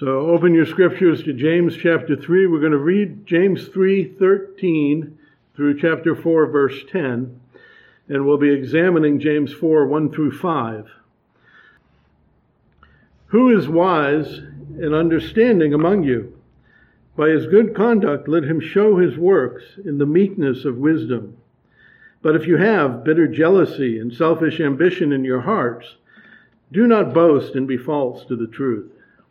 So open your scriptures to James chapter 3. We're going to read James 3:13 through chapter 4, verse 10. And we'll be examining James 4, 1 through 5. Who is wise and understanding among you? By his good conduct let him show his works in the meekness of wisdom. But if you have bitter jealousy and selfish ambition in your hearts, do not boast and be false to the truth.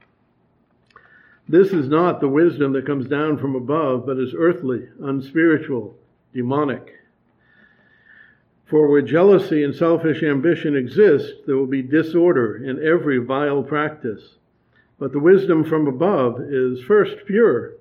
This is not the wisdom that comes down from above, but is earthly, unspiritual, demonic. For where jealousy and selfish ambition exist, there will be disorder in every vile practice. But the wisdom from above is first pure,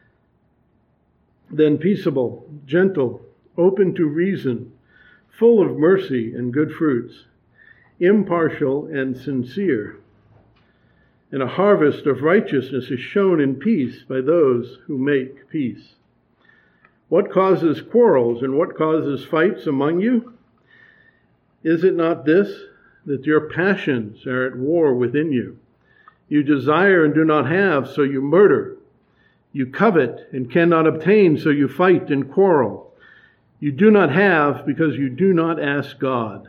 then peaceable, gentle, open to reason, full of mercy and good fruits, impartial and sincere. And a harvest of righteousness is shown in peace by those who make peace. What causes quarrels and what causes fights among you? Is it not this, that your passions are at war within you? You desire and do not have, so you murder. You covet and cannot obtain, so you fight and quarrel. You do not have because you do not ask God.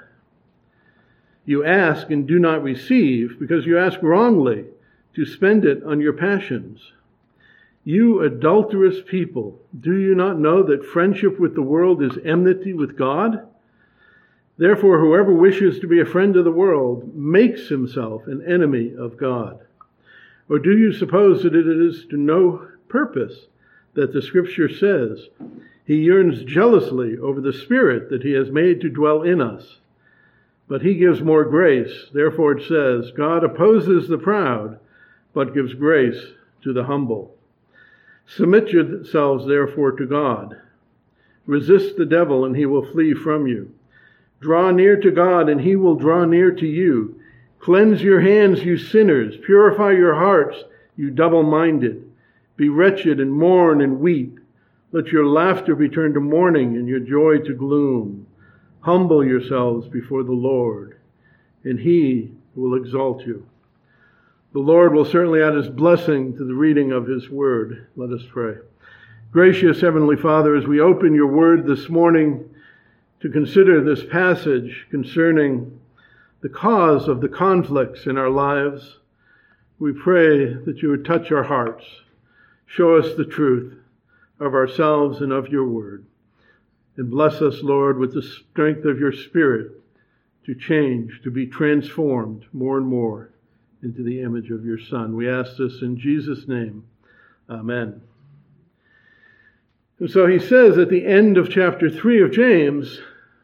You ask and do not receive because you ask wrongly to spend it on your passions. You adulterous people, do you not know that friendship with the world is enmity with God? Therefore, whoever wishes to be a friend of the world makes himself an enemy of God. Or do you suppose that it is to no purpose that the Scripture says, He yearns jealously over the Spirit that He has made to dwell in us? But He gives more grace. Therefore it says, God opposes the proud, but gives grace to the humble. Submit yourselves therefore to God. Resist the devil, and he will flee from you. Draw near to God, and He will draw near to you. Cleanse your hands, you sinners. Purify your hearts, you double-minded. Be wretched and mourn and weep. Let your laughter be turned to mourning and your joy to gloom. Humble yourselves before the Lord, and He will exalt you. The Lord will certainly add His blessing to the reading of His word. Let us pray. Gracious Heavenly Father, as we open your word this morning to consider this passage concerning the cause of the conflicts in our lives, we pray that you would touch our hearts, show us the truth of ourselves and of your word, and bless us, Lord, with the strength of your Spirit to change, to be transformed more and more into the image of your Son. We ask this in Jesus' name. Amen. And so he says at the end of chapter 3 of James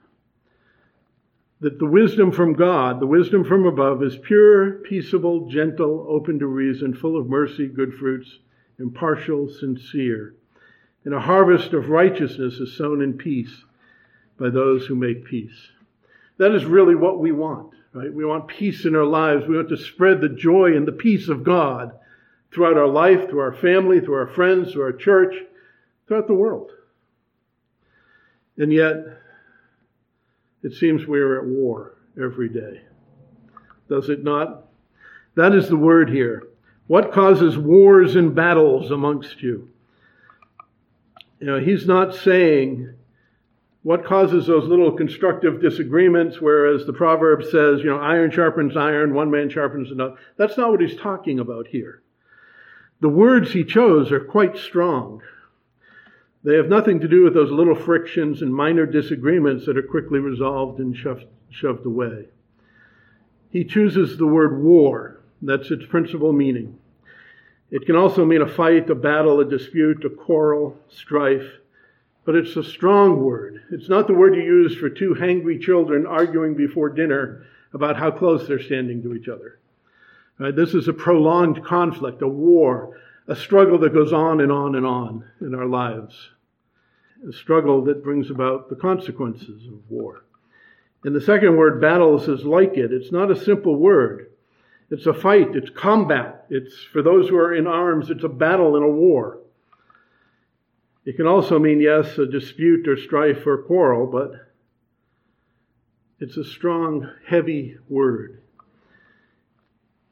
that the wisdom from God, the wisdom from above, is pure, peaceable, gentle, open to reason, full of mercy, good fruits, impartial, sincere. And a harvest of righteousness is sown in peace by those who make peace. That is really what we want, right? We want peace in our lives. We want to spread the joy and the peace of God throughout our life, through our family, through our friends, through our church, throughout the world. And yet, it seems we are at war every day. Does it not? That is the word here. What causes wars and battles amongst you? You know, he's not saying what causes those little constructive disagreements, whereas the proverb says, iron sharpens iron, one man sharpens another. That's not what he's talking about here. The words he chose are quite strong. They have nothing to do with those little frictions and minor disagreements that are quickly resolved and shoved away. He chooses the word war. That's its principal meaning. It can also mean a fight, a battle, a dispute, a quarrel, strife. But it's a strong word. It's not the word you use for two hangry children arguing before dinner about how close they're standing to each other. Right? This is a prolonged conflict, a war, a struggle that goes on and on and on in our lives. A struggle that brings about the consequences of war. And the second word, battles, is like it. It's not a simple word. It's a fight. It's combat. It's, for those who are in arms, it's a battle and a war. It can also mean, yes, a dispute or strife or quarrel, but it's a strong, heavy word.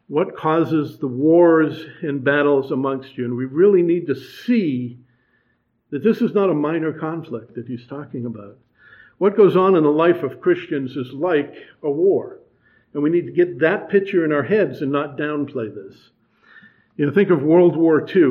What causes the wars and battles amongst you? And we really need to see that this is not a minor conflict that he's talking about. What goes on in the life of Christians is like a war. And we need to get that picture in our heads and not downplay this. Think of World War II.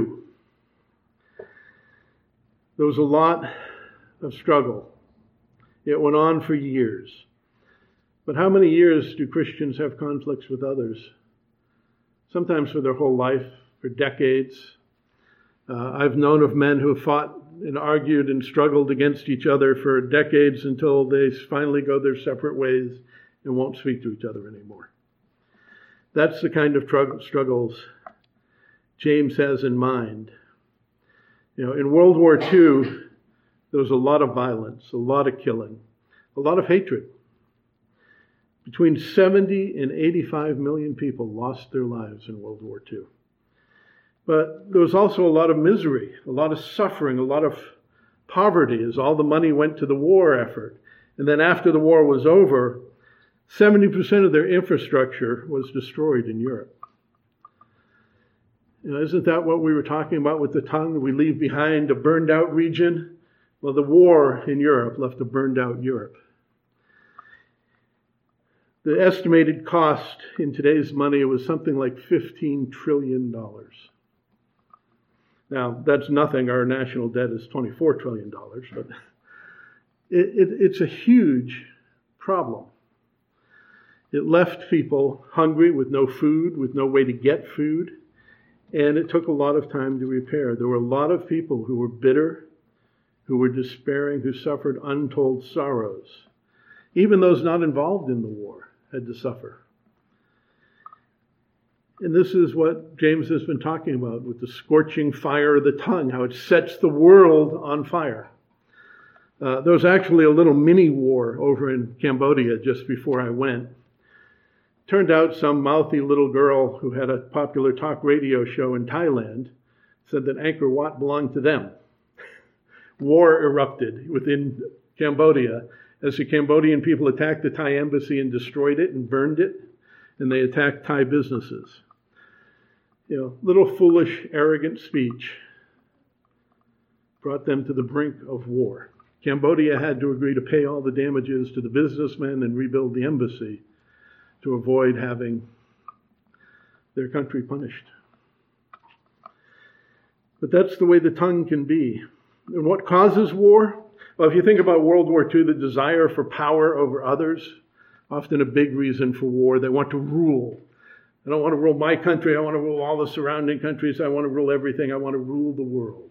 There was a lot of struggle. It went on for years. But how many years do Christians have conflicts with others? Sometimes for their whole life, for decades. I've known of men who have fought and argued and struggled against each other for decades until they finally go their separate ways and won't speak to each other anymore. That's the kind of struggles James has in mind. In World War II, there was a lot of violence, a lot of killing, a lot of hatred. Between 70 and 85 million people lost their lives in World War II. But there was also a lot of misery, a lot of suffering, a lot of poverty as all the money went to the war effort. And then after the war was over, 70% of their infrastructure was destroyed in Europe. Isn't that what we were talking about with the tongue? We leave behind a burned out region. Well, the war in Europe left a burned out Europe. The estimated cost in today's money was something like $15 trillion. Now, that's nothing. Our national debt is $24 trillion, but it's a huge problem. It left people hungry with no food, with no way to get food, and it took a lot of time to repair. There were a lot of people who were bitter, who were despairing, who suffered untold sorrows. Even those not involved in the war had to suffer. And this is what James has been talking about with the scorching fire of the tongue, how it sets the world on fire. There was actually a little mini war over in Cambodia just before I went. Turned out some mouthy little girl who had a popular talk radio show in Thailand said that Angkor Wat belonged to them. War erupted within Cambodia as the Cambodian people attacked the Thai embassy and destroyed it and burned it, and they attacked Thai businesses. Little foolish, arrogant speech brought them to the brink of war. Cambodia had to agree to pay all the damages to the businessmen and rebuild the embassy to avoid having their country punished. But that's the way the tongue can be. And what causes war? Well, if you think about World War II, the desire for power over others, often a big reason for war. They want to rule. I don't want to rule my country. I want to rule all the surrounding countries. I want to rule everything. I want to rule the world.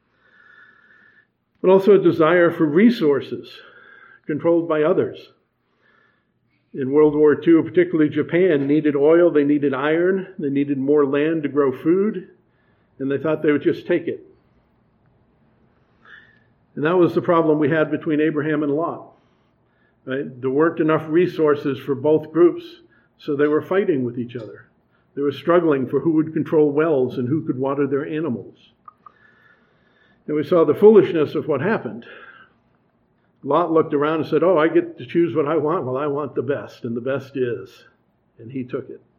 But also a desire for resources controlled by others. In World War II, particularly Japan, needed oil. They needed iron. They needed more land to grow food. And they thought they would just take it. And that was the problem we had between Abraham and Lot. Right? There weren't enough resources for both groups, so they were fighting with each other. They were struggling for who would control wells and who could water their animals. And we saw the foolishness of what happened. Lot looked around and said, I get to choose what I want. Well, I want the best, and the best is. And he took it.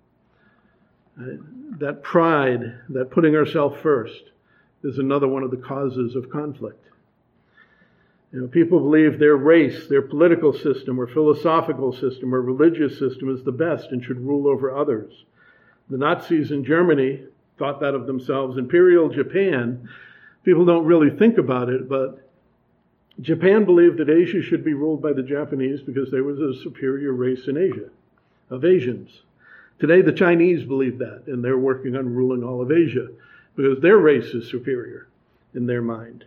That pride, that putting ourselves first, is another one of the causes of conflict. People believe their race, their political system, or philosophical system, or religious system is the best and should rule over others. The Nazis in Germany thought that of themselves. Imperial Japan, people don't really think about it, but Japan believed that Asia should be ruled by the Japanese because they were the superior race in Asia, of Asians. Today, the Chinese believe that, and they're working on ruling all of Asia because their race is superior in their mind.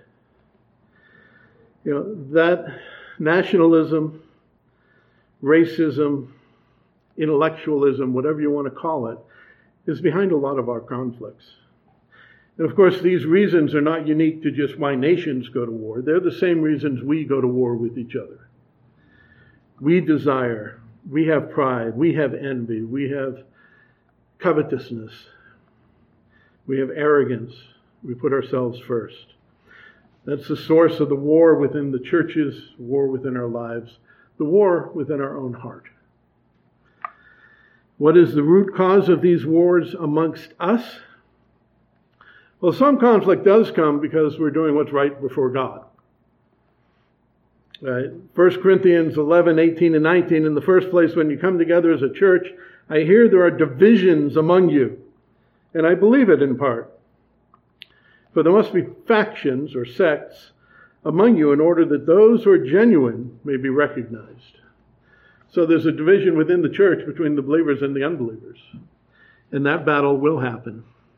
That nationalism, racism, intellectualism, whatever you want to call it, is behind a lot of our conflicts. And of course, these reasons are not unique to just why nations go to war. They're the same reasons we go to war with each other. We desire, we have pride, we have envy, we have covetousness, we have arrogance, we put ourselves first. That's the source of the war within the churches, war within our lives, the war within our own heart. What is the root cause of these wars amongst us? Well, some conflict does come because we're doing what's right before God. Right? 1 Corinthians 11, 18, and 19, in the first place, when you come together as a church, I hear there are divisions among you, and I believe it in part. For there must be factions or sects among you in order that those who are genuine may be recognized. So there's a division within the church between the believers and the unbelievers. And that battle will happen.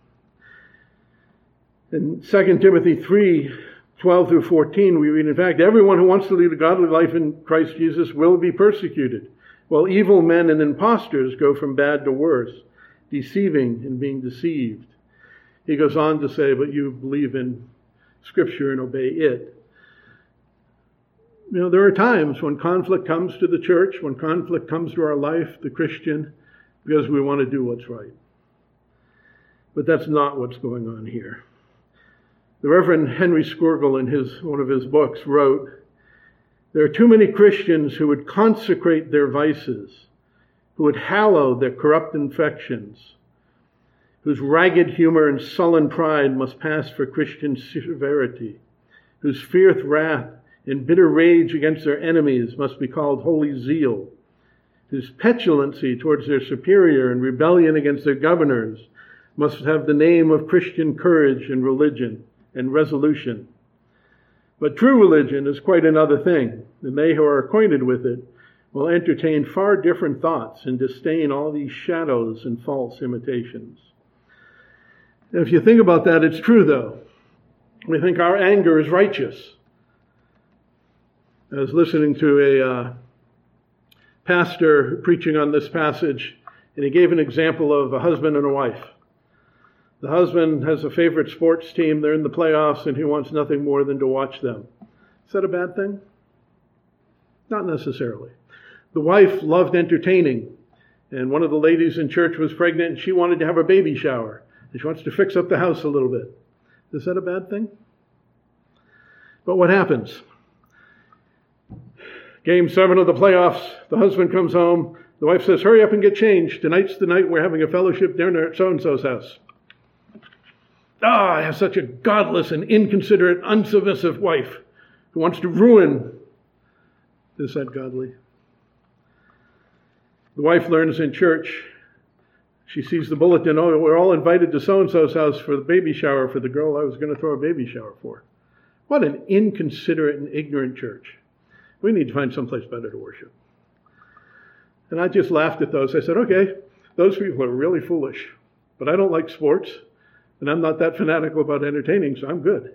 In 2 Timothy 3, 12 through 14, we read, in fact, everyone who wants to lead a godly life in Christ Jesus will be persecuted, while evil men and impostors go from bad to worse, deceiving and being deceived. He goes on to say, but you believe in Scripture and obey it. You know, there are times when conflict comes to the church, when conflict comes to our life, the Christian, because we want to do what's right. But that's not what's going on here. The Reverend Henry Scourgel, in one of his books, wrote, there are too many Christians who would consecrate their vices, who would hallow their corrupt infections, whose ragged humor and sullen pride must pass for Christian severity, whose fierce wrath and bitter rage against their enemies must be called holy zeal, whose petulancy towards their superior and rebellion against their governors must have the name of Christian courage and religion and resolution. But true religion is quite another thing, and they who are acquainted with it will entertain far different thoughts and disdain all these shadows and false imitations. And if you think about that, it's true though. We think our anger is righteous. I was listening to a pastor preaching on this passage, and he gave an example of a husband and a wife. The husband has a favorite sports team. They're in the playoffs, and he wants nothing more than to watch them. Is that a bad thing? Not necessarily. The wife loved entertaining, and one of the ladies in church was pregnant, and she wanted to have a baby shower, and she wants to fix up the house a little bit. Is that a bad thing? But what happens? Game 7 of the playoffs, the husband comes home. The wife says, hurry up and get changed. Tonight's the night we're having a fellowship dinner at so-and-so's house. I have such a godless and inconsiderate, unsubmissive wife who wants to ruin. Is that godly? The wife learns in church. She sees the bulletin, we're all invited to so-and-so's house for the baby shower for the girl I was going to throw a baby shower for. What an inconsiderate and ignorant church. We need to find someplace better to worship. And I just laughed at those. I said, okay, those people are really foolish. But I don't like sports, and I'm not that fanatical about entertaining, so I'm good.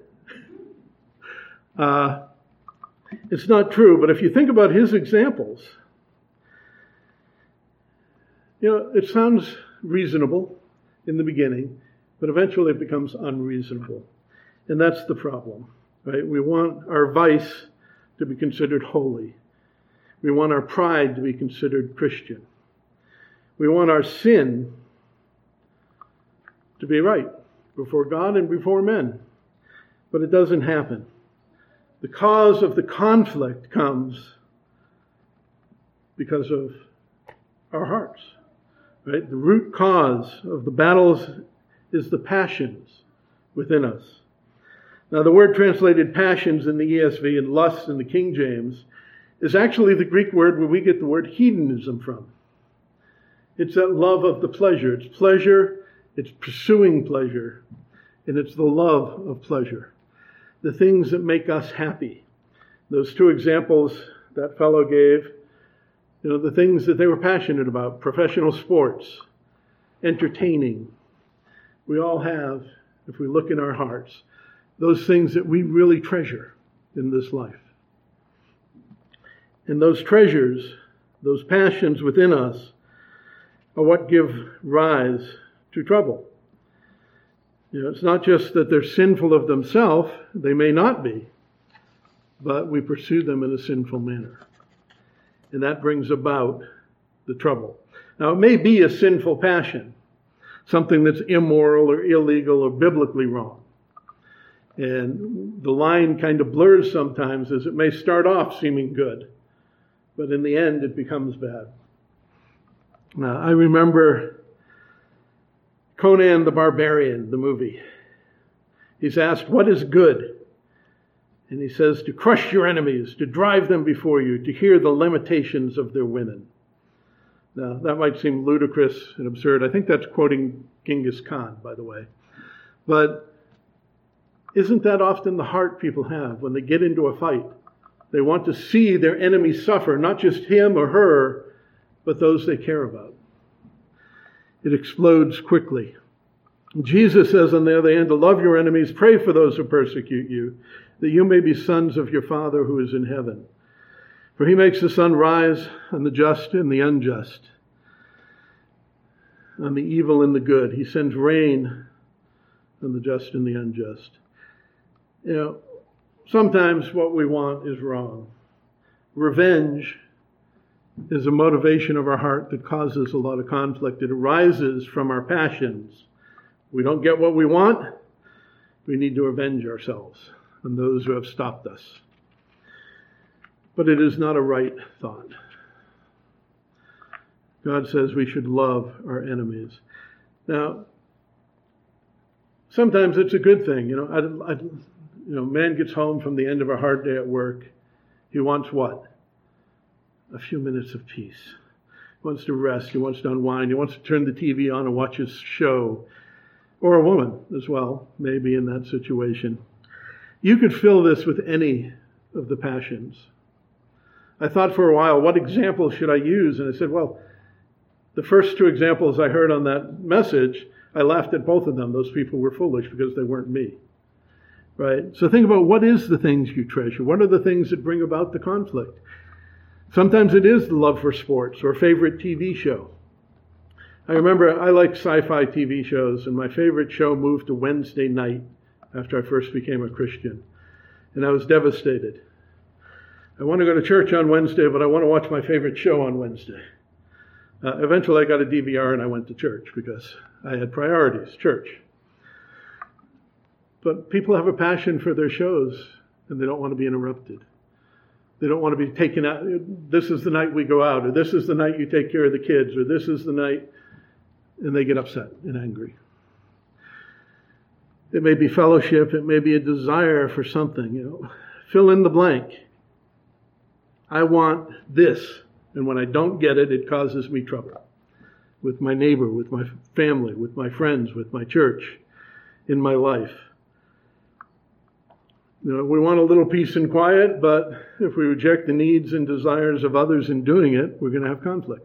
It's not true, but if you think about his examples, it sounds reasonable in the beginning, but eventually it becomes unreasonable. And that's the problem, right? We want our vice to be considered holy. We want our pride to be considered Christian. We want our sin to be right before God and before men. But it doesn't happen. The cause of the conflict comes because of our hearts. Right? The root cause of the battles is the passions within us. Now, the word translated passions in the ESV and lust in the King James is actually the Greek word where we get the word hedonism from. It's that love of the pleasure. It's pleasure, it's pursuing pleasure, and it's the love of pleasure. The things that make us happy. Those two examples that fellow gave, the things that they were passionate about, professional sports, entertaining. We all have, if we look in our hearts, those things that we really treasure in this life. And those treasures, those passions within us, are what give rise to trouble. It's not just that they're sinful of themselves, they may not be, but we pursue them in a sinful manner. And that brings about the trouble. Now, it may be a sinful passion, something that's immoral or illegal or biblically wrong. And the line kind of blurs sometimes as it may start off seeming good, but in the end it becomes bad. I remember Conan the Barbarian, the movie. He's asked, what is good? And he says, to crush your enemies, to drive them before you, to hear the lamentations of their women. Now, that might seem ludicrous and absurd. I think that's quoting Genghis Khan, by the way. But isn't that often the heart people have when they get into a fight? They want to see their enemy suffer, not just him or her, but those they care about. It explodes quickly. Jesus says, on the other hand, to love your enemies, pray for those who persecute you, that you may be sons of your Father who is in heaven. For he makes the sun rise on the just and the unjust, on the evil and the good. He sends rain on the just and the unjust. You know, sometimes what we want is wrong. Revenge is a motivation of our heart that causes a lot of conflict. It arises from our passions. We don't get what we want, we need to avenge ourselves on those who have stopped us. But it is not a right thought. God says we should love our enemies. Now, sometimes it's a good thing. Man gets home from the end of a hard day at work. He wants what? A few minutes of peace. He wants to rest. He wants to unwind. He wants to turn the TV on and watch his show. Or a woman as well, maybe in that situation. You could fill this with any of the passions. I thought for a while, what example should I use? And I said, well, the first two examples I heard on that message, I laughed at both of them. Those people were foolish because they weren't me. Right? So think about what is the things you treasure? What are the things that bring about the conflict? Sometimes it is the love for sports or a favorite TV show. I remember I like sci-fi TV shows, and my favorite show moved to Wednesday night after I first became a Christian. And I was devastated. I want to go to church on Wednesday, but I want to watch my favorite show on Wednesday. Eventually I got a DVR and I went to church because I had priorities, church. But people have a passion for their shows and they don't want to be interrupted. They don't want to be taken out. This is the night we go out, or this is the night you take care of the kids, or this is the night, and they get upset and angry. It may be fellowship. It may be a desire for something, Fill in the blank. I want this. And when I don't get it, it causes me trouble. With my neighbor, with my family, with my friends, with my church, in my life. We want a little peace and quiet, but if we reject the needs and desires of others in doing it, we're going to have conflict.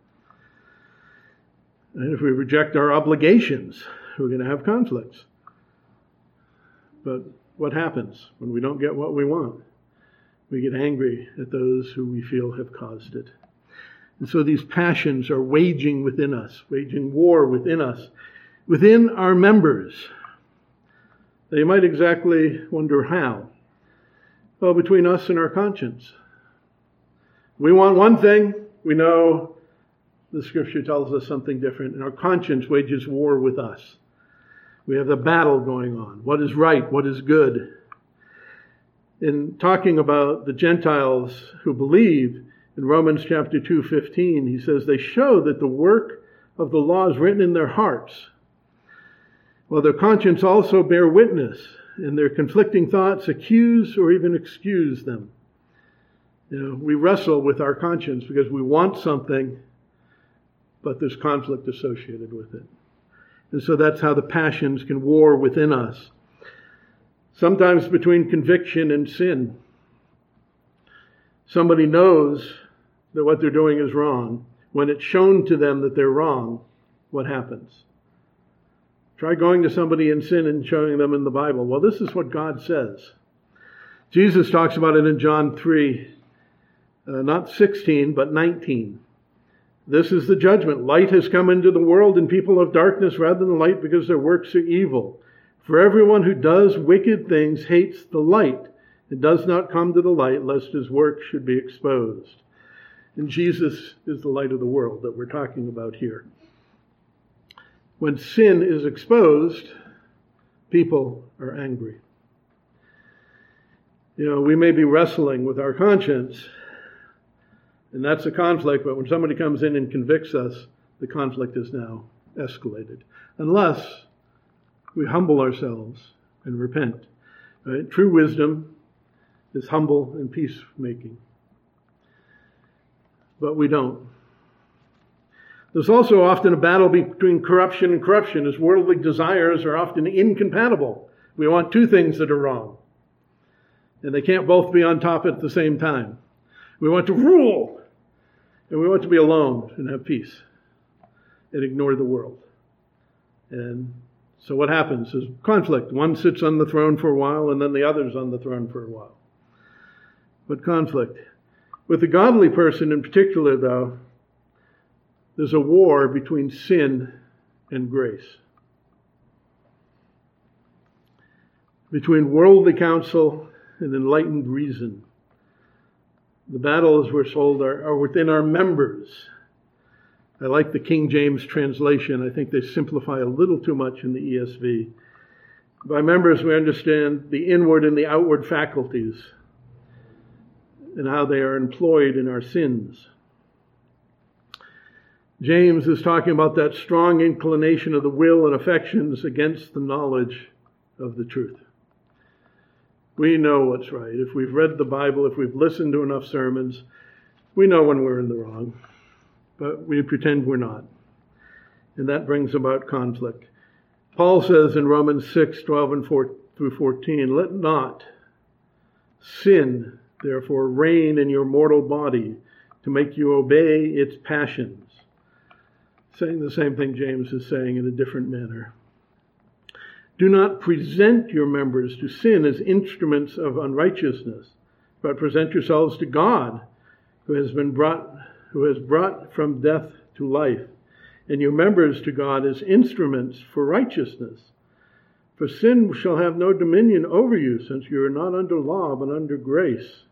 And if we reject our obligations, we're going to have conflicts. But what happens when we don't get what we want? We get angry at those who we feel have caused it. And so these passions are waging within us, waging war within us, within our members. Now you might exactly wonder how. Well, between us and our conscience. We want one thing, we know the Scripture tells us something different, and our conscience wages war with us. We have the battle going on. What is right? What is good? In talking about the Gentiles who believe, in Romans chapter 2:15, he says, they show that the work of the law is written in their hearts, while their conscience also bear witness, and their conflicting thoughts accuse or even excuse them. We wrestle with our conscience because we want something, but there's conflict associated with it. And so that's how the passions can war within us. Sometimes between conviction and sin. Somebody knows that what they're doing is wrong. When it's shown to them that they're wrong, what happens? Try going to somebody in sin and showing them in the Bible. Well, this is what God says. Jesus talks about it in John 3, not 16, but 19. This is the judgment. Light has come into the world, and people of darkness rather than light because their works are evil. For everyone who does wicked things hates the light and does not come to the light lest his work should be exposed. And Jesus is the light of the world that we're talking about here. When sin is exposed, people are angry. We may be wrestling with our conscience, and that's a conflict, but when somebody comes in and convicts us, the conflict is now escalated. Unless we humble ourselves and repent. Right? True wisdom is humble and peacemaking. But we don't. There's also often a battle between corruption and corruption, as worldly desires are often incompatible. We want two things that are wrong, and they can't both be on top at the same time. We want to rule, and we want to be alone and have peace and ignore the world. And so what happens is conflict. One sits on the throne for a while, and then the other's on the throne for a while. But conflict. With the godly person in particular, though, there's a war between sin and grace. Between worldly counsel and enlightened reason. The battles, we're told, are within our members. I like the King James translation. I think they simplify a little too much in the ESV. By members, we understand the inward and the outward faculties and how they are employed in our sins. James is talking about that strong inclination of the will and affections against the knowledge of the truth. We know what's right. If we've read the Bible, if we've listened to enough sermons, we know when we're in the wrong. But we pretend we're not. And that brings about conflict. Paul says in Romans 6:12 and 4 through 14, "Let not sin, therefore, reign in your mortal body to make you obey its passions." Saying the same thing James is saying in a different manner. "Do not present your members to sin as instruments of unrighteousness, but present yourselves to God, who has brought from death to life, and your members to God as instruments for righteousness. For sin shall have no dominion over you, since you are not under law, but under grace."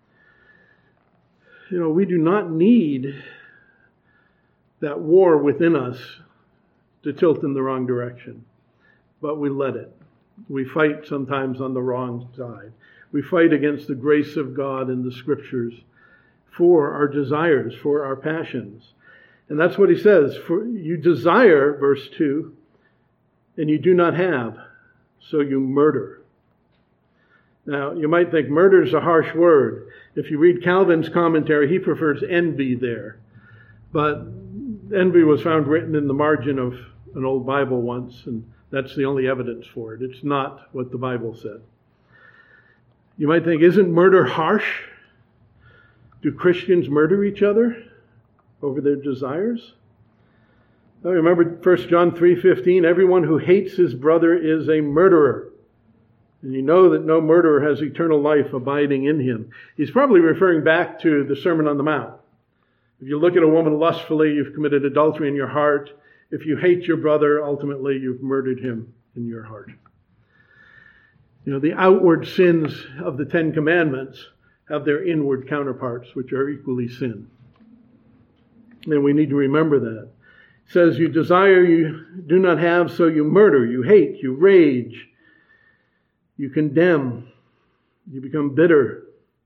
We do not need that war within us to tilt in the wrong direction. But we let it. We fight sometimes on the wrong side. We fight against the grace of God in the Scriptures for our desires, for our passions. And that's what he says. For you desire, verse 2, and you do not have, so you murder. Now, you might think murder is a harsh word. If you read Calvin's commentary, he prefers envy there. But envy was found written in the margin of an old Bible once, and that's the only evidence for it. It's not what the Bible said. You might think, isn't murder harsh? Do Christians murder each other over their desires? Well, remember 1 John 3:15, "Everyone who hates his brother is a murderer. And you know that no murderer has eternal life abiding in him." He's probably referring back to the Sermon on the Mount. If you look at a woman lustfully, you've committed adultery in your heart. If you hate your brother, ultimately you've murdered him in your heart. The outward sins of the Ten Commandments have their inward counterparts, which are equally sin. And we need to remember that. It says, you desire, you do not have, so you murder, you hate, you rage, you condemn, you become bitter.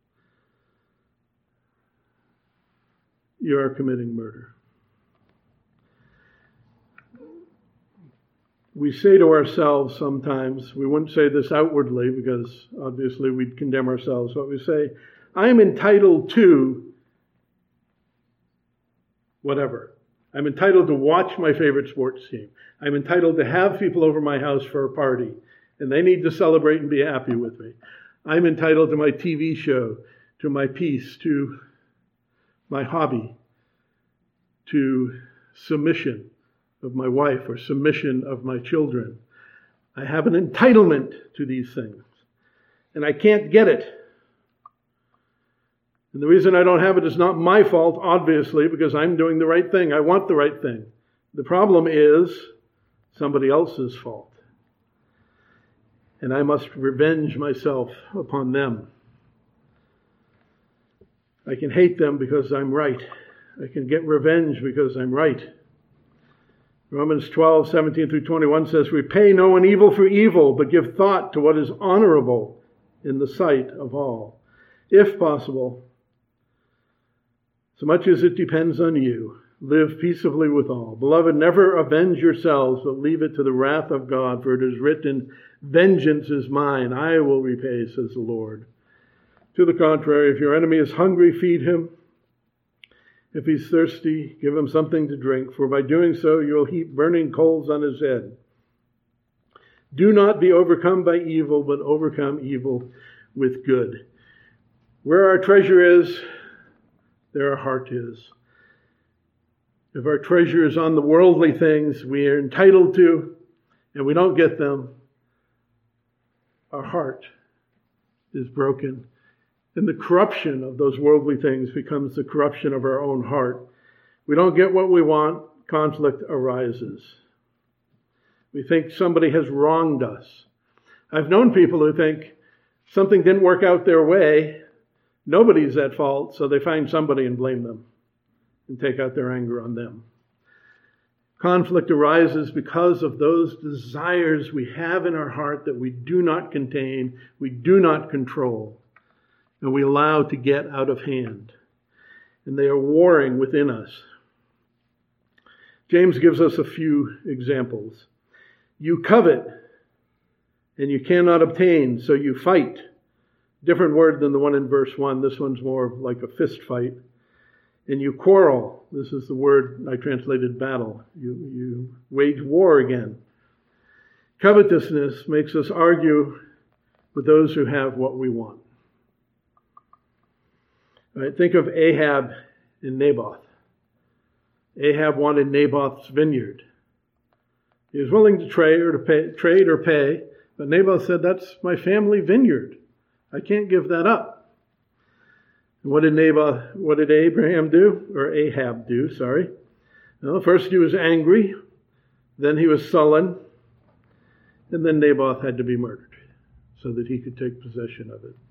You are committing murder. We say to ourselves sometimes, we wouldn't say this outwardly because obviously we'd condemn ourselves, but we say, I'm entitled to whatever. I'm entitled to watch my favorite sports team. I'm entitled to have people over my house for a party, and they need to celebrate and be happy with me. I'm entitled to my TV show, to my peace, to my hobby, to submission of my wife or submission of my children. I have an entitlement to these things, and I can't get it. And the reason I don't have it is not my fault, obviously, because I'm doing the right thing. I want the right thing. The problem is somebody else's fault. And I must revenge myself upon them. I can hate them because I'm right. I can get revenge because I'm right. Romans 12:17 through 21 says, repay no one evil for evil, but give thought to what is honorable in the sight of all. If possible, so much as it depends on you, Live peaceably with all. Beloved, never avenge yourselves, but leave it to the wrath of God, for it is written, vengeance is mine, I will repay, says the Lord. To the contrary, if your enemy is hungry, feed him. If he's thirsty, give him something to drink, for by doing so you will heap burning coals on his head. Do not be overcome by evil, but overcome evil with good. Where our treasure is, there our heart is. If our treasure is on the worldly things we are entitled to, and we don't get them, our heart is broken. And the corruption of those worldly things becomes the corruption of our own heart. We don't get what we want, conflict arises. We think somebody has wronged us. I've known people who think something didn't work out their way, nobody's at fault, so they find somebody and blame them and take out their anger on them. Conflict arises because of those desires we have in our heart that we do not contain, we do not control, and we allow to get out of hand. And they are warring within us. James gives us a few examples. You covet, and you cannot obtain, so you fight. Different word than the one in verse 1. This one's more like a fist fight. And you quarrel. This is the word I translated battle. You wage war again. Covetousness makes us argue with those who have what we want. All right, think of Ahab and Naboth. Ahab wanted Naboth's vineyard. He was willing to trade or pay, but Naboth said, that's my family vineyard. I can't give that up. What did Ahab do? Well, first he was angry, then he was sullen, and then Naboth had to be murdered so that he could take possession of it.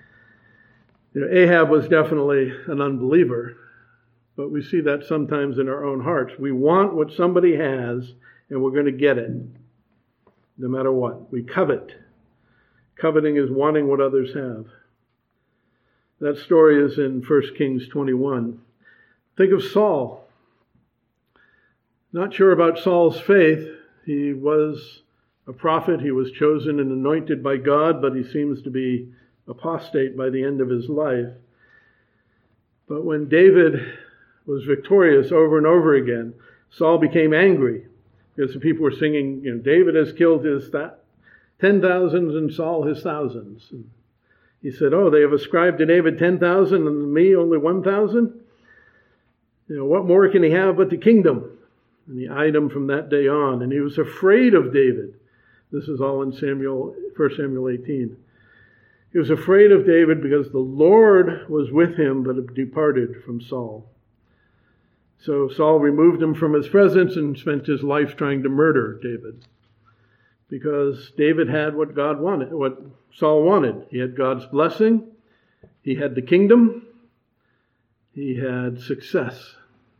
Ahab was definitely an unbeliever, but we see that sometimes in our own hearts. We want what somebody has, and we're going to get it, no matter what. We covet. Coveting is wanting what others have. That story is in 1 Kings 21. Think of Saul. Not sure about Saul's faith. He was a prophet. He was chosen and anointed by God, but he seems to be apostate by the end of his life. But when David was victorious over and over again, Saul became angry because the people were singing, David has killed his 10,000s and Saul his thousands. And he said, they have ascribed to David 10,000 and to me only 1,000? What more can he have but the kingdom? And he eyed him from that day on. And he was afraid of David. This is all in 1 Samuel 18. He was afraid of David because the Lord was with him, but had departed from Saul. So Saul removed him from his presence and spent his life trying to murder David. Because David had what God wanted, what Saul wanted. He had God's blessing. He had the kingdom. He had success.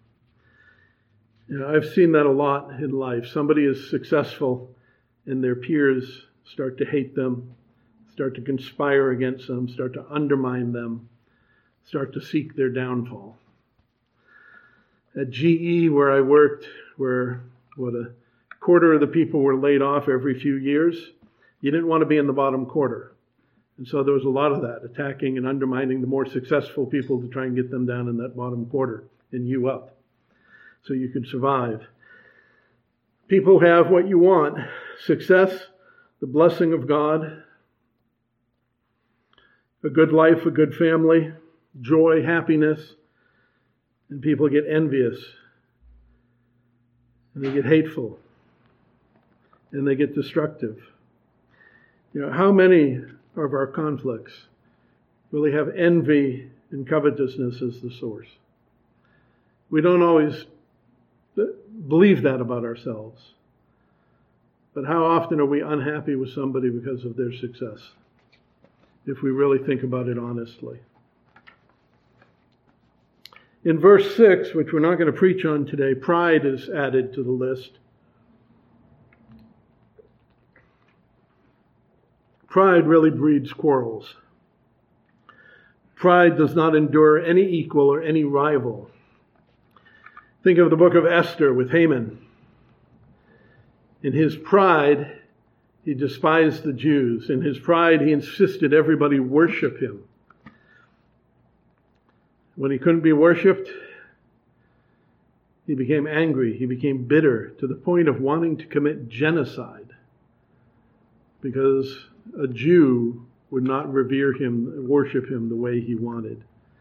I've seen that a lot in life. Somebody is successful and their peers start to hate them, start to conspire against them, start to undermine them, start to seek their downfall. At GE, where I worked, where a quarter of the people were laid off every few years, you didn't want to be in the bottom quarter. And so there was a lot of that, attacking and undermining the more successful people to try and get them down in that bottom quarter and you up so you could survive. People have what you want: success, the blessing of God, a good life, a good family, joy, happiness, and people get envious and they get hateful and they get destructive. How many of our conflicts really have envy and covetousness as the source? We don't always believe that about ourselves. But how often are we unhappy with somebody because of their success? If we really think about it honestly. In verse 6, which we're not going to preach on today, pride is added to the list. Pride really breeds quarrels. Pride does not endure any equal or any rival. Think of the book of Esther with Haman. In his pride, he despised the Jews. In his pride, he insisted everybody worship him. When he couldn't be worshipped, he became angry. He became bitter to the point of wanting to commit genocide because a Jew would not revere him, worship him the way he wanted.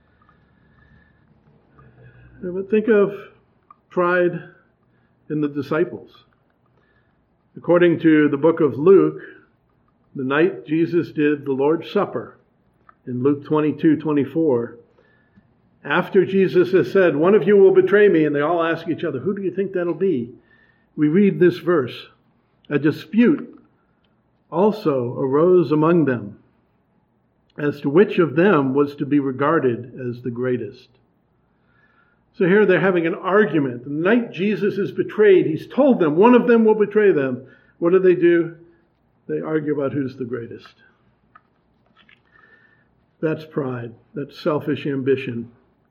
But think of pride in the disciples. According to the book of Luke, the night Jesus did the Lord's Supper, in Luke 22:24, after Jesus has said, "One of you will betray me," and they all ask each other, "Who do you think that'll be?" We read this verse, "A dispute also arose among them as to which of them was to be regarded as the greatest." So here they're having an argument. The night Jesus is betrayed, he's told them one of them will betray them. What do? They argue about who's the greatest. That's pride. That's selfish ambition.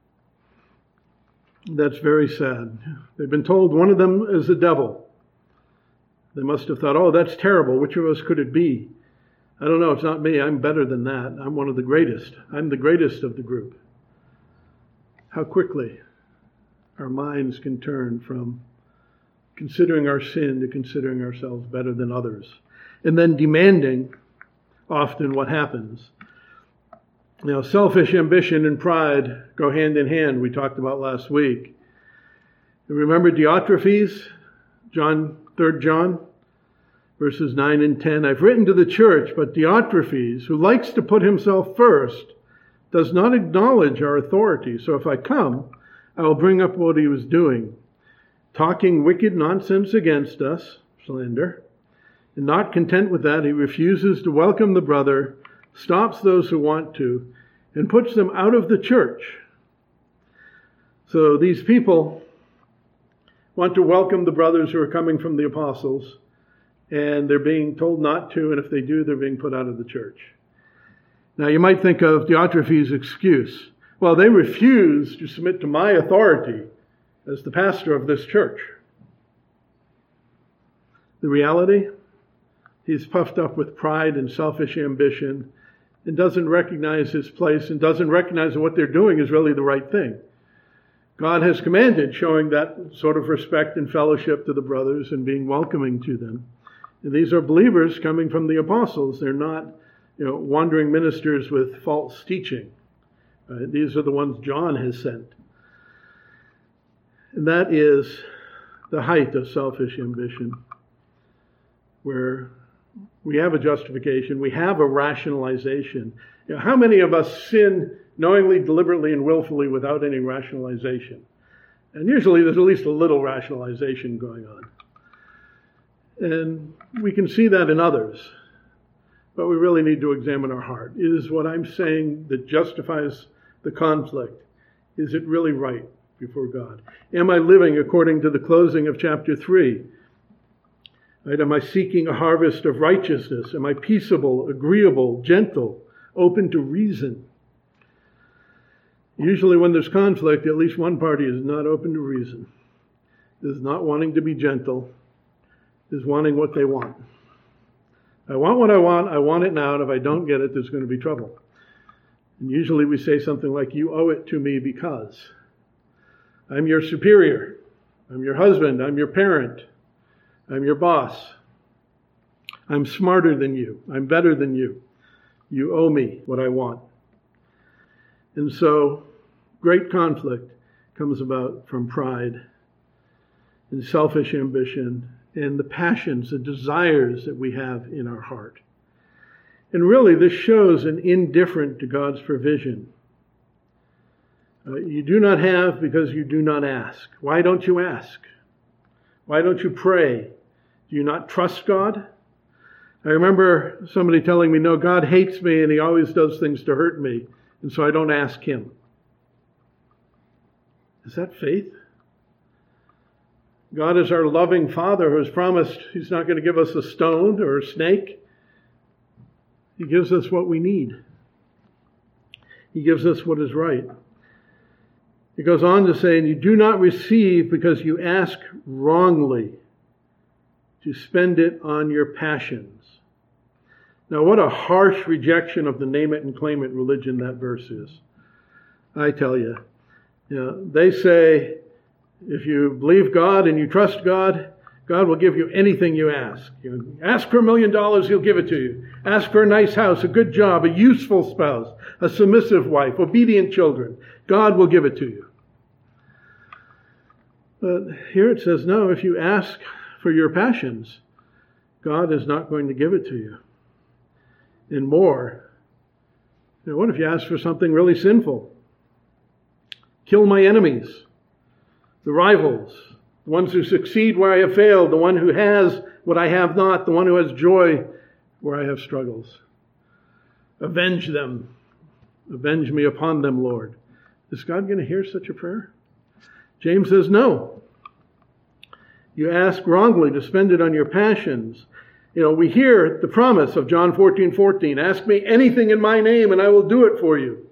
That's very sad. They've been told one of them is the devil. They must have thought, oh, that's terrible. Which of us could it be? I don't know. It's not me. I'm better than that. I'm one of the greatest. I'm the greatest of the group. How quickly our minds can turn from considering our sin to considering ourselves better than others. And then demanding often what happens. Now, selfish ambition and pride go hand in hand, we talked about last week. You remember Diotrephes, 3 John, verses 9 and 10. "I've written to the church, but Diotrephes, who likes to put himself first, does not acknowledge our authority. So if I come, I will bring up what he was doing, talking wicked nonsense against us," slander. "And not content with that, he refuses to welcome the brother, stops those who want to, and puts them out of the church." So these people want to welcome the brothers who are coming from the apostles, and they're being told not to, and if they do, they're being put out of the church. Now you might think of Diotrephes' excuse. Well, they refuse to submit to my authority as the pastor of this church. The reality, he's puffed up with pride and selfish ambition and doesn't recognize his place and doesn't recognize that what they're doing is really the right thing. God has commanded showing that sort of respect and fellowship to the brothers and being welcoming to them. And these are believers coming from the apostles. They're not, wandering ministers with false teaching. These are the ones John has sent. And that is the height of selfish ambition, where we have a justification, we have a rationalization. How many of us sin knowingly, deliberately, and willfully without any rationalization? And usually there's at least a little rationalization going on. And we can see that in others, but we really need to examine our heart. Is what I'm saying that justifies the conflict, is it really right before God? Am I living according to the closing of chapter 3? Right? Am I seeking a harvest of righteousness? Am I peaceable, agreeable, gentle, open to reason? Usually when there's conflict, at least one party is not open to reason, is not wanting to be gentle, is wanting what they want. I want what I want it now, and if I don't get it, there's going to be trouble. And usually we say something like, "You owe it to me because I'm your superior, I'm your husband, I'm your parent, I'm your boss. I'm smarter than you. I'm better than you. You owe me what I want." And so great conflict comes about from pride and selfish ambition and the passions, the desires that we have in our heart. And really this shows an indifference to God's provision. You do not have because you do not ask. Why don't you ask? Why don't you pray? Do you not trust God? I remember somebody telling me, "No, God hates me and he always does things to hurt me, and so I don't ask him." Is that faith? God is our loving Father who has promised he's not going to give us a stone or a snake. He gives us what we need. He gives us what is right. He goes on to say, and you do not receive because you ask wrongly to spend it on your passions. Now, what a harsh rejection of the name it and claim it religion that verse is. I tell you, they say, if you believe God and you trust God, God will give you anything you ask. Ask for $1 million, He'll give it to you. Ask for a nice house, a good job, a useful spouse, a submissive wife, obedient children. God will give it to you. But here it says, no, if you ask for your passions, God is not going to give it to you. And more, what if you ask for something really sinful? Kill my enemies, the rivals, the ones who succeed where I have failed, the one who has what I have not, the one who has joy where I have struggles. Avenge them. Avenge me upon them, Lord. Is God going to hear such a prayer? James says, no. You ask wrongly to spend it on your passions. We hear the promise of John 14:14. Ask me anything in my name and I will do it for you.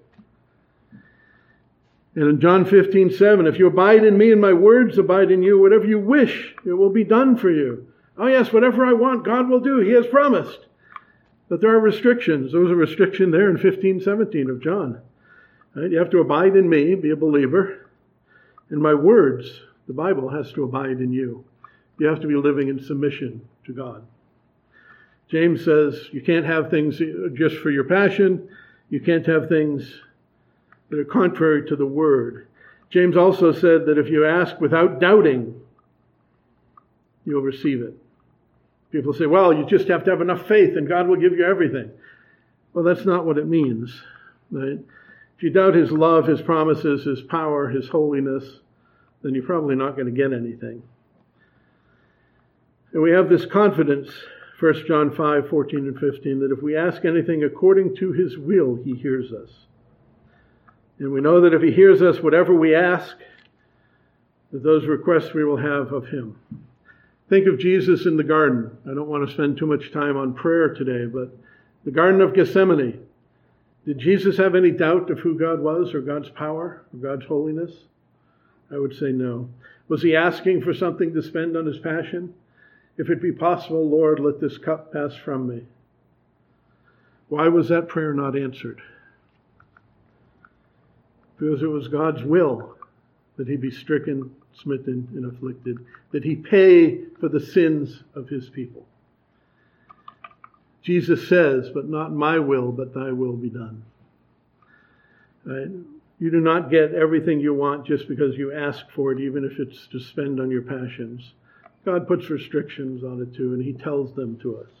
And in John 15:7, if you abide in me and my words abide in you, whatever you wish, it will be done for you. Oh yes, whatever I want, God will do. He has promised. But there are restrictions. There was a restriction there in 15:17 of John. Right? You have to abide in me, be a believer. And my words, the Bible, has to abide in you. You have to be living in submission to God. James says you can't have things just for your passion. You can't have things that are contrary to the Word. James also said that if you ask without doubting, you'll receive it. People say, well, you just have to have enough faith and God will give you everything. Well, that's not what it means. Right? If you doubt His love, His promises, His power, His holiness, then you're probably not going to get anything. And we have this confidence, 1 John 5:14 and 15, that if we ask anything according to His will, He hears us. And we know that if He hears us, whatever we ask, that those requests we will have of Him. Think of Jesus in the garden. I don't want to spend too much time on prayer today, but the Garden of Gethsemane. Did Jesus have any doubt of who God was or God's power or God's holiness? I would say no. Was He asking for something to spend on His passion? If it be possible, Lord, let this cup pass from me. Why was that prayer not answered? Because it was God's will that He be stricken, smitten, and afflicted, that He pay for the sins of His people. Jesus says, but not my will, but thy will be done. Right? You do not get everything you want just because you ask for it, even if it's to spend on your passions. God puts restrictions on it too, and He tells them to us.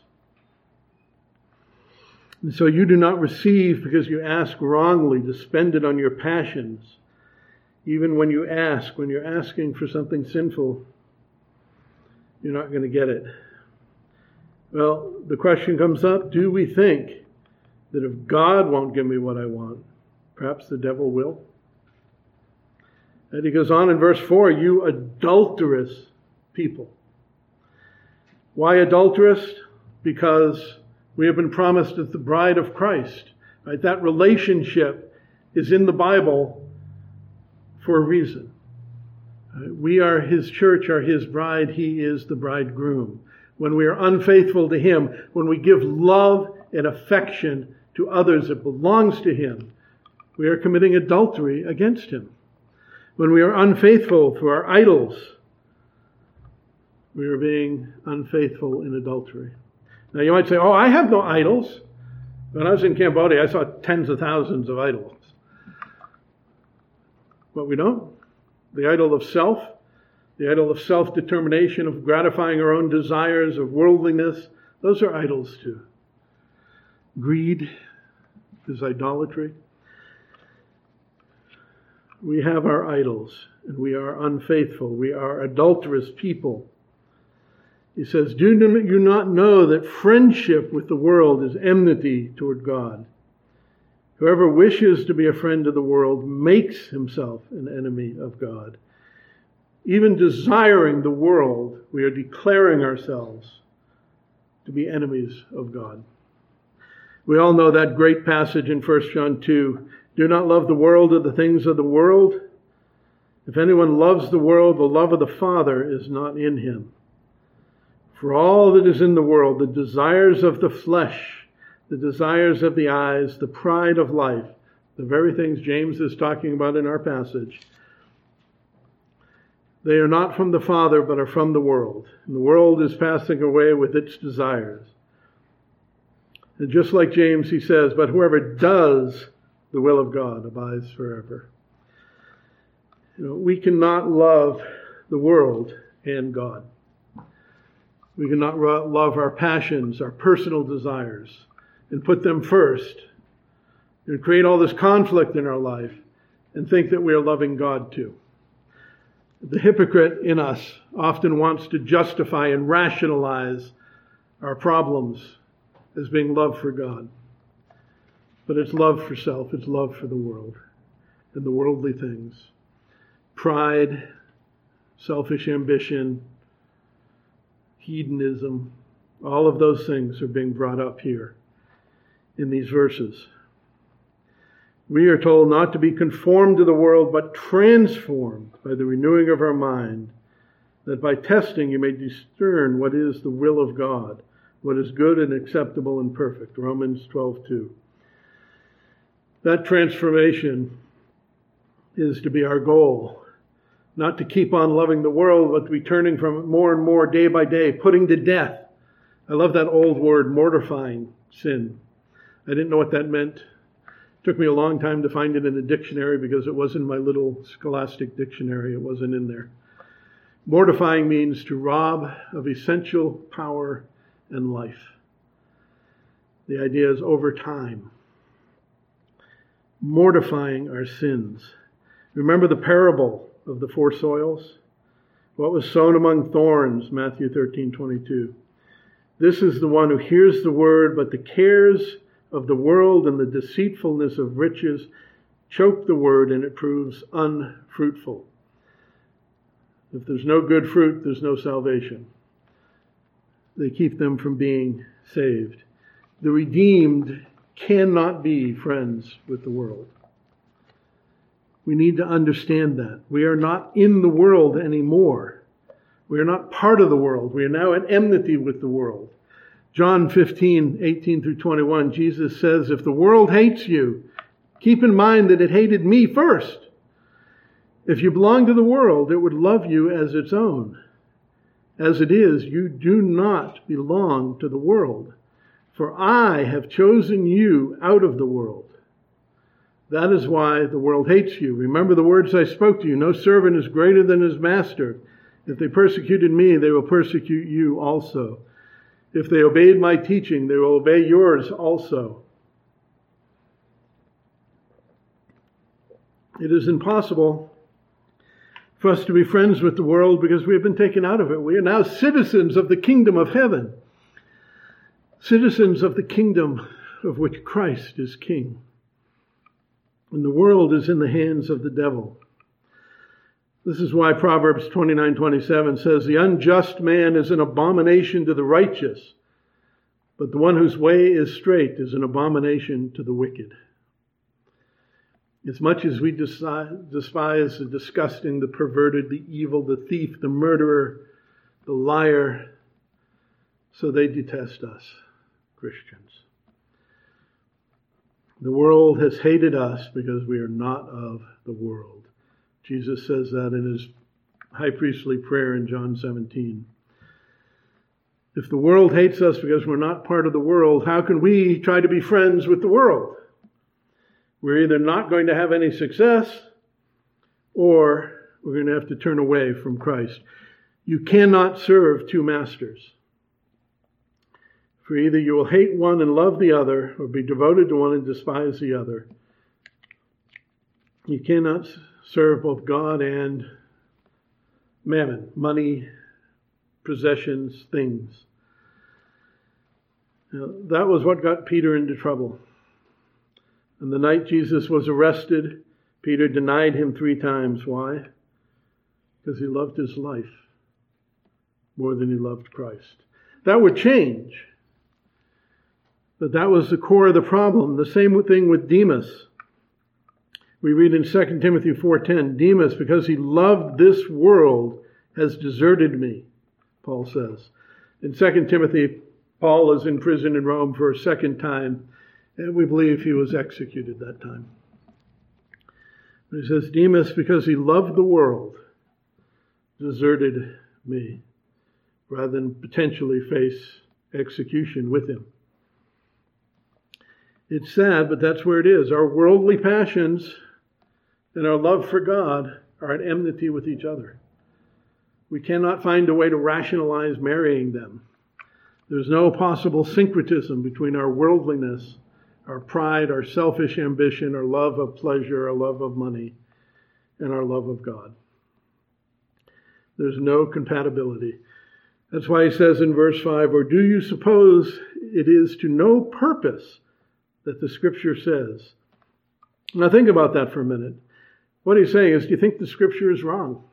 And so you do not receive because you ask wrongly to spend it on your passions. Even when you ask, when you're asking for something sinful, you're not going to get it. Well, the question comes up, do we think that if God won't give me what I want, perhaps the devil will? And he goes on in verse 4, you adulterous people. Why adulterous? Because we have been promised as the bride of Christ. Right? That relationship is in the Bible for a reason. We are His church, are His bride. He is the bridegroom. When we are unfaithful to Him, when we give love and affection to others that belongs to Him, we are committing adultery against Him. When we are unfaithful to our idols, we are being unfaithful in adultery. Now you might say, oh, I have no idols. When I was in Cambodia, I saw tens of thousands of idols. But we don't. The idol of self, the idol of self-determination, of gratifying our own desires, of worldliness, those are idols too. Greed is idolatry. We have our idols, and we are unfaithful. We are adulterous people. He says, do you not know that friendship with the world is enmity toward God? Whoever wishes to be a friend of the world makes himself an enemy of God. Even desiring the world, we are declaring ourselves to be enemies of God. We all know that great passage in 1 John 2. Do not love the world or the things of the world. If anyone loves the world, the love of the Father is not in him. For all that is in the world, the desires of the flesh, the desires of the eyes, the pride of life, the very things James is talking about in our passage, they are not from the Father, but are from the world. And the world is passing away with its desires. And just like James, he says, but whoever does the will of God abides forever. We cannot love the world and God. We cannot love our passions, our personal desires, and put them first, and create all this conflict in our life, and think that we are loving God too. The hypocrite in us often wants to justify and rationalize our problems as being love for God. But it's love for self, it's love for the world and the worldly things. Pride, selfish ambition, hedonism, all of those things are being brought up here in these verses. We are told not to be conformed to the world, but transformed by the renewing of our mind, that by testing you may discern what is the will of God, what is good and acceptable and perfect. Romans 12:2. That transformation is to be our goal. Not to keep on loving the world, but to be turning from it more and more day by day, putting to death. I love that old word, mortifying sin. I didn't know what that meant. It took me a long time to find it in a dictionary because it wasn't in my little scholastic dictionary. It wasn't in there. Mortifying means to rob of essential power and life. The idea is over time. Mortifying our sins. Remember the parable of the 4 soils? What was sown among thorns, Matthew 13:22. This is the one who hears the word, but the cares of the world and the deceitfulness of riches choke the word, and it proves unfruitful. If there's no good fruit, there's no salvation. They keep them from being saved. The redeemed cannot be friends with the world. We need to understand that. We are not in the world anymore. We are not part of the world. We are now at enmity with the world. John 15:18-21, Jesus says, if the world hates you, keep in mind that it hated me first. If you belong to the world, it would love you as its own. As it is, you do not belong to the world, for I have chosen you out of the world. That is why the world hates you. Remember the words I spoke to you. No servant is greater than his master. If they persecuted me, they will persecute you also. If they obeyed my teaching, they will obey yours also. It is impossible for us to be friends with the world because we have been taken out of it. We are now citizens of the kingdom of heaven. Citizens of the kingdom of which Christ is king. And the world is in the hands of the devil. This is why Proverbs 29:27 says, the unjust man is an abomination to the righteous, but the one whose way is straight is an abomination to the wicked. As much as we despise the disgusting, the perverted, the evil, the thief, the murderer, the liar, so they detest us, Christians. The world has hated us because we are not of the world. Jesus says that in his high priestly prayer in John 17. If the world hates us because we're not part of the world, how can we try to be friends with the world? We're either not going to have any success or we're going to have to turn away from Christ. You cannot serve 2 masters. For either you will hate one and love the other, or be devoted to one and despise the other. You cannot serve both God and mammon, money, possessions, things. Now, that was what got Peter into trouble. On the night Jesus was arrested, Peter denied him 3 times. Why? Because he loved his life more than he loved Christ. That would change. But that was the core of the problem. The same thing with Demas. We read in 2 Timothy 4:10, Demas, because he loved this world, has deserted me, Paul says. In 2 Timothy, Paul is in prison in Rome for a second time, and we believe he was executed that time. But he says, Demas, because he loved the world, deserted me, rather than potentially face execution with him. It's sad, but that's where it is. Our worldly passions and our love for God are at enmity with each other. We cannot find a way to rationalize marrying them. There's no possible syncretism between our worldliness, our pride, our selfish ambition, our love of pleasure, our love of money, and our love of God. There's no compatibility. That's why he says in verse 5, or do you suppose it is to no purpose that the Scripture says? Now think about that for a minute. What he's saying is, do you think the Scripture is wrong?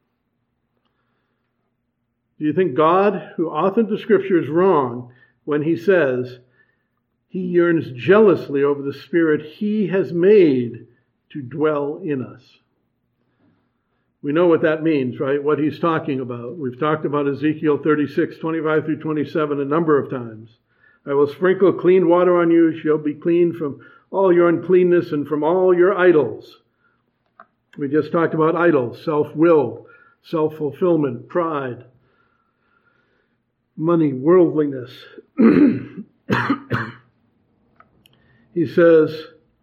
Do you think God, who authored the Scripture, is wrong when he says he yearns jealously over the Spirit he has made to dwell in us? We know what that means, right? What he's talking about. We've talked about Ezekiel 36, 25 through 27 a number of times. I will sprinkle clean water on you. You shall be clean from all your uncleanness and from all your idols. We just talked about idols, self-will, self-fulfillment, pride, money, worldliness. He says,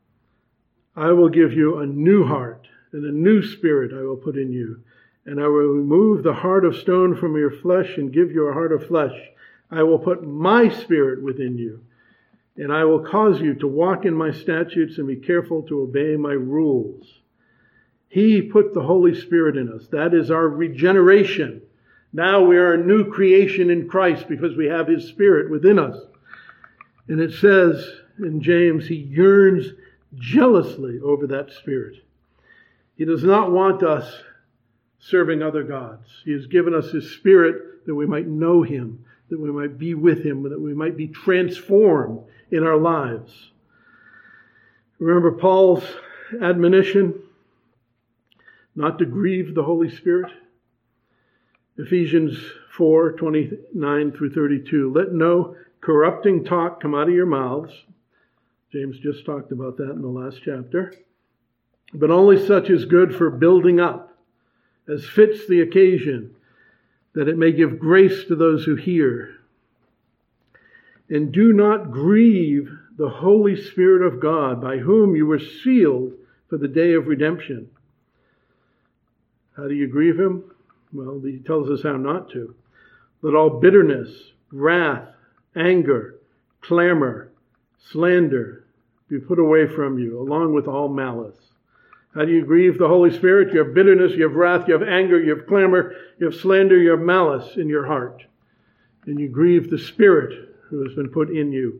I will give you a new heart, and a new spirit I will put in you. And I will remove the heart of stone from your flesh and give you a heart of flesh. I will put my spirit within you. And I will cause you to walk in my statutes and be careful to obey my rules. He put the Holy Spirit in us. That is our regeneration. Now we are a new creation in Christ because we have His Spirit within us. And it says in James, He yearns jealously over that Spirit. He does not want us serving other gods. He has given us His Spirit that we might know Him, that we might be with Him, that we might be transformed in our lives. Remember Paul's admonition not to grieve the Holy Spirit? Ephesians 4, 29 through 32. Let no corrupting talk come out of your mouths. James just talked about that in the last chapter. But only such is good for building up, as fits the occasion, that it may give grace to those who hear. And do not grieve the Holy Spirit of God, by whom you were sealed for the day of redemption. How do you grieve Him? Well, He tells us how not to. Let all bitterness, wrath, anger, clamor, slander be put away from you, along with all malice. How do you grieve the Holy Spirit? You have bitterness, you have wrath, you have anger, you have clamor, you have slander, you have malice in your heart. And you grieve the Spirit who has been put in you.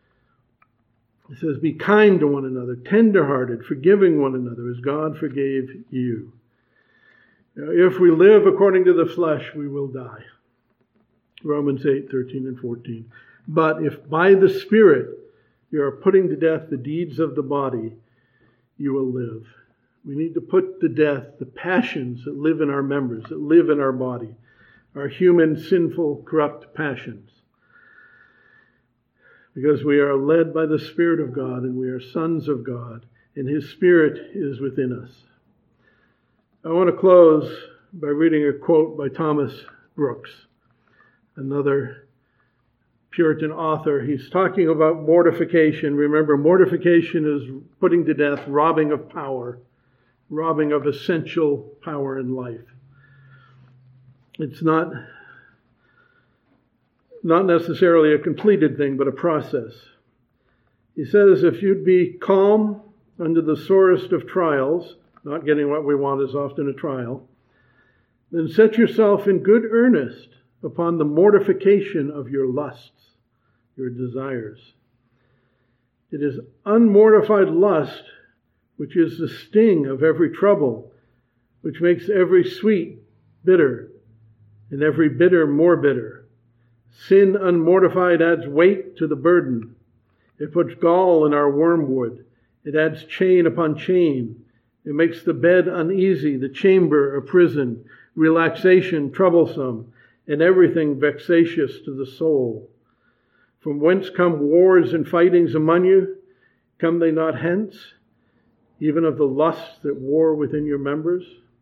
It says, be kind to one another, tender-hearted, forgiving one another as God forgave you. Now, if we live according to the flesh, we will die. Romans 8, 13 and 14. But if by the Spirit you are putting to death the deeds of the body, you will live. We need to put to death the passions that live in our members, that live in our body, our human, sinful, corrupt passions. Because we are led by the Spirit of God, and we are sons of God, and His Spirit is within us. I want to close by reading a quote by Thomas Brooks, another Puritan author. He's talking about mortification. Remember, mortification is putting to death, robbing of power, robbing of essential power in life. It's not necessarily a completed thing, but a process. He says, if you'd be calm under the sorest of trials, not getting what we want is often a trial, then set yourself in good earnest upon the mortification of your lusts, your desires. It is unmortified lust which is the sting of every trouble, which makes every sweet bitter, and every bitter more bitter. Sin unmortified adds weight to the burden. It puts gall in our wormwood. It adds chain upon chain, It makes the bed uneasy, the chamber a prison, relaxation troublesome, and everything vexatious to the soul. From whence come wars and fightings among you? Come they not hence, even of the lusts that war within your members?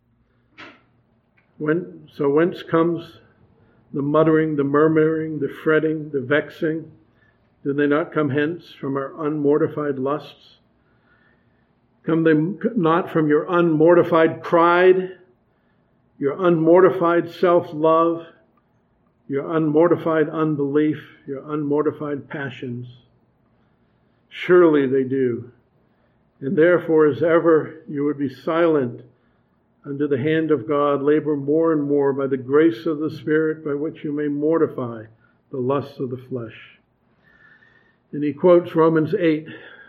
Whence comes the muttering, the murmuring, the fretting, the vexing? Do they not come hence from our unmortified lusts? Come they not from your unmortified pride, your unmortified self-love, your unmortified unbelief, your unmortified passions? Surely they do. And therefore, as ever you would be silent under the hand of God, labor more and more by the grace of the Spirit, by which you may mortify the lusts of the flesh. And he quotes Romans 8,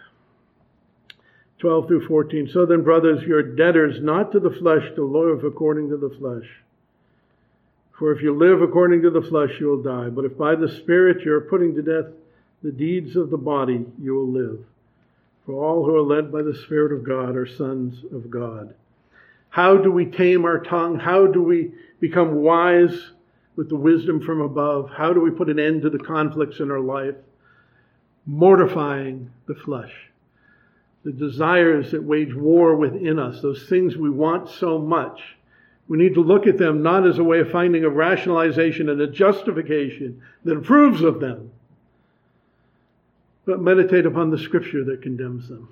12 through 14. So then, brothers, you're debtors not to the flesh to live according to the flesh. For if you live according to the flesh, you will die. But if by the Spirit you are putting to death the deeds of the body, you will live. For all who are led by the Spirit of God are sons of God. How do we tame our tongue? How do we become wise with the wisdom from above? How do we put an end to the conflicts in our life? Mortifying the flesh. The desires that wage war within us, those things we want so much. We need to look at them not as a way of finding a rationalization and a justification that approves of them, but meditate upon the Scripture that condemns them.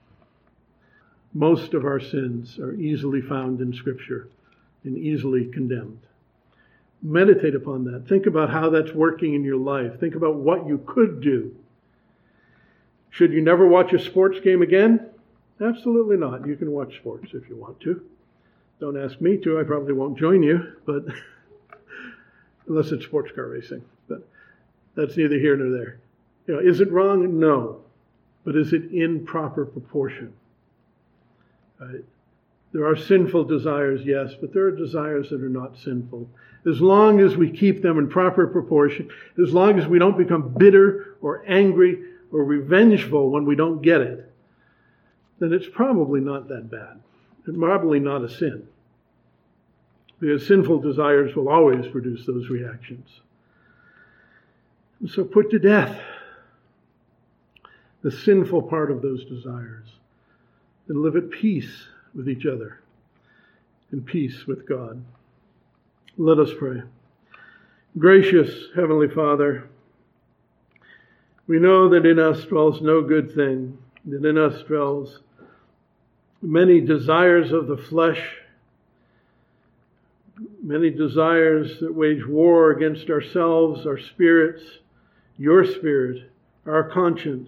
Most of our sins are easily found in Scripture and easily condemned. Meditate upon that. Think about how that's working in your life. Think about what you could do. Should you never watch a sports game again? Absolutely not. You can watch sports if you want to. Don't ask me to. I probably won't join you, but unless it's sports car racing. But that's neither here nor there. Is it wrong? No. But is it in proper proportion? Right? There are sinful desires, yes, but there are desires that are not sinful. As long as we keep them in proper proportion, as long as we don't become bitter or angry or revengeful when we don't get it, then it's probably not that bad. It's probably not a sin. Because sinful desires will always produce those reactions. And so put to death the sinful part of those desires and live at peace with each other and peace with God. Let us pray. Gracious Heavenly Father, we know that in us dwells no good thing, that in us dwells many desires of the flesh, many desires that wage war against ourselves, our spirits, your spirit, our conscience.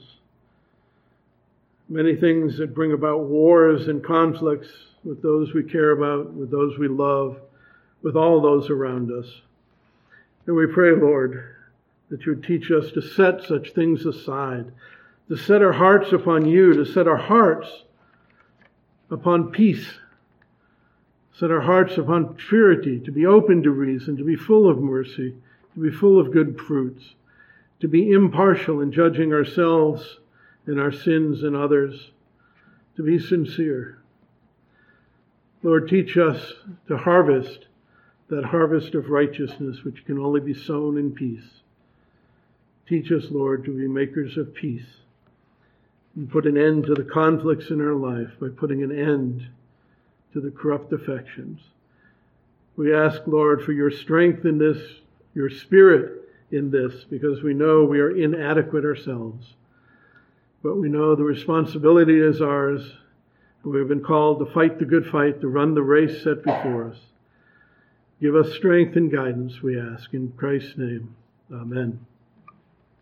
Many things that bring about wars and conflicts with those we care about, with those we love, with all those around us. And we pray, Lord, that you would teach us to set such things aside, to set our hearts upon you, to set our hearts upon peace, set our hearts upon purity, to be open to reason, to be full of mercy, to be full of good fruits, to be impartial in judging ourselves and our sins and others, to be sincere. Lord, teach us to harvest that harvest of righteousness which can only be sown in peace. Teach us, Lord, to be makers of peace and put an end to the conflicts in our life by putting an end to the corrupt affections. We ask, Lord, for your strength in this, your spirit in this, because we know we are inadequate ourselves. But we know the responsibility is ours. We have been called to fight the good fight, to run the race set before us. Give us strength and guidance, we ask. In Christ's name, amen.